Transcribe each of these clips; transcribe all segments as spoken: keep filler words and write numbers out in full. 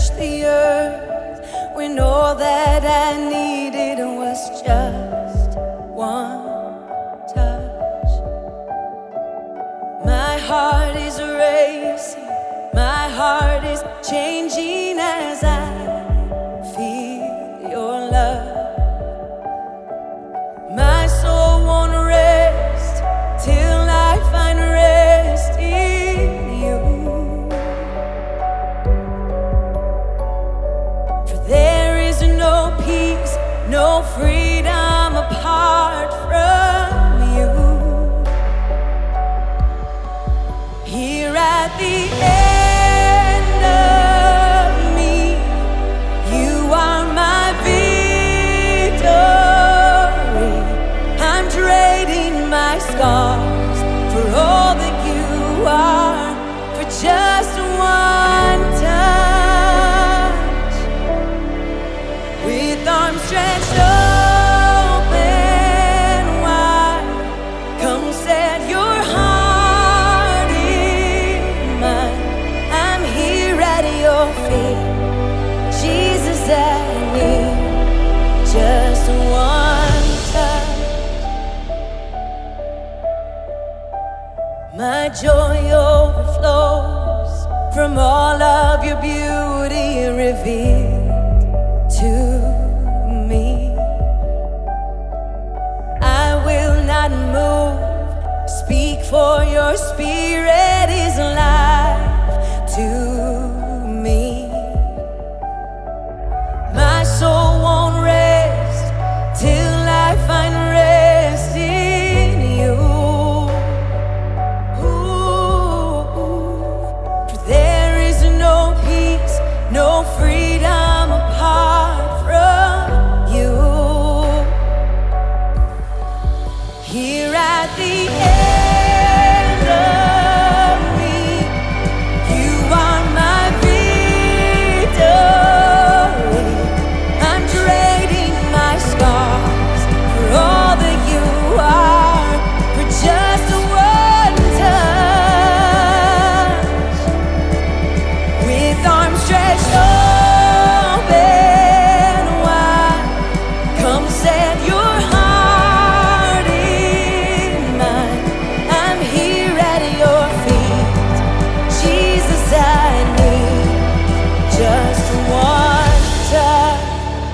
touched the earth when all that I needed was just one touch. My heart is racing, my heart is changing as I feel your love. My soul won't rest till I find rest in you. For there is no peace, no freedom apart from you. Here at the end of me, you are my victory. I'm trading my scars for all that you are, for just one touch. With arms stretched open wide, come set your heart in mine. I'm here at your feet, Jesus, I need just one touch. My joy overflows from all of your beauty revealed to me. I will not move, speak, for your spirit is life to me. My soul won't rest till I find rest in you. No freedom apart from you. Here at the end of me, you are my victory. I'm trading my scars for all that you are, for just one touch. With arms stretched open wide, come set your heart in mine. I'm here at your feet, Jesus, I need just one touch.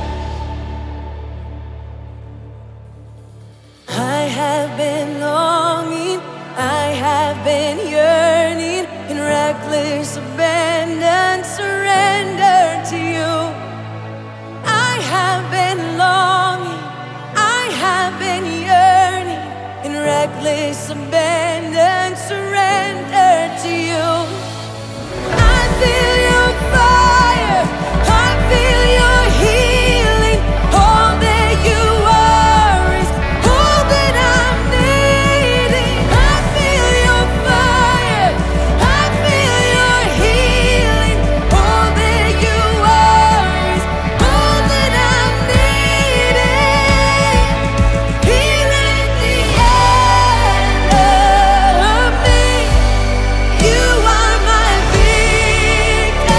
I have been longing, I have been yearning in reckless abandon, surrender to you. I have been longing, I have been yearning in reckless abandon, surrender to you. I feel your fire, I feel your healing. All that you are is all that I'm needing. I feel your fire, I feel your healing. All that you are is all that I'm needing. Here at the end of me, you are my victory.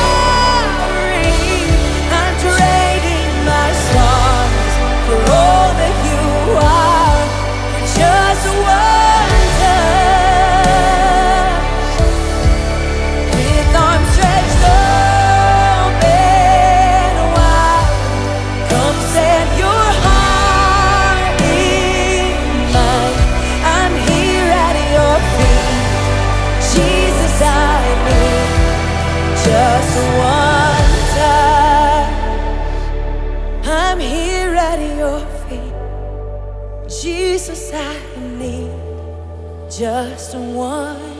I'm trading my scars for all that you are, for just one touch. With arms stretched open wide, come set your heart in mine. I'm here at your feet, Jesus, I need just one touch. I'm here at your feet, Jesus, I need just one